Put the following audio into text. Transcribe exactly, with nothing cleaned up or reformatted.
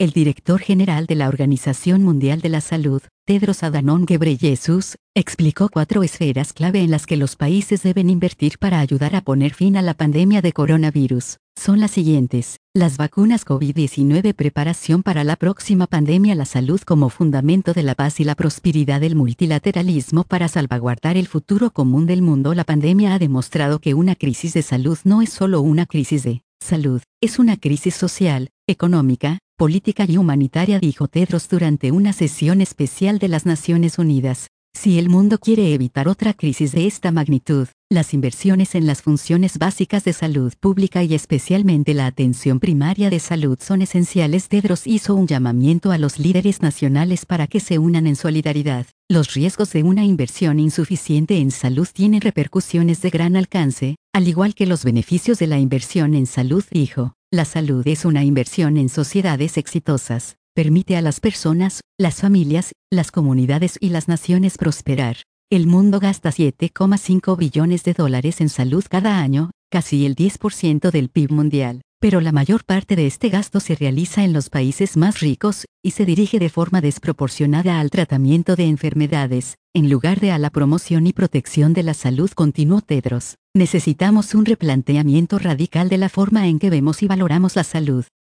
El director general de la Organización Mundial de la Salud, Tedros Adhanom Ghebreyesus, explicó cuatro esferas clave en las que los países deben invertir para ayudar a poner fin a la pandemia de coronavirus. Son las siguientes: las vacunas COVID diecinueve, preparación para la próxima pandemia, la salud como fundamento de la paz y la prosperidad, del multilateralismo para salvaguardar el futuro común del mundo. La pandemia ha demostrado que una crisis de salud no es solo una crisis de salud, es una crisis social, económica, política y humanitaria, dijo Tedros durante una sesión especial de las Naciones Unidas. Si el mundo quiere evitar otra crisis de esta magnitud, las inversiones en las funciones básicas de salud pública y especialmente la atención primaria de salud son esenciales. Tedros hizo un llamamiento a los líderes nacionales para que se unan en solidaridad. Los riesgos de una inversión insuficiente en salud tienen repercusiones de gran alcance, al igual que los beneficios de la inversión en salud, dijo. La salud es una inversión en sociedades exitosas. Permite a las personas, las familias, las comunidades y las naciones prosperar. El mundo gasta siete coma cinco billones de dólares en salud cada año, casi el diez por ciento del P I B mundial. Pero la mayor parte de este gasto se realiza en los países más ricos, y se dirige de forma desproporcionada al tratamiento de enfermedades, en lugar de a la promoción y protección de la salud, continuó Tedros. Necesitamos un replanteamiento radical de la forma en que vemos y valoramos la salud.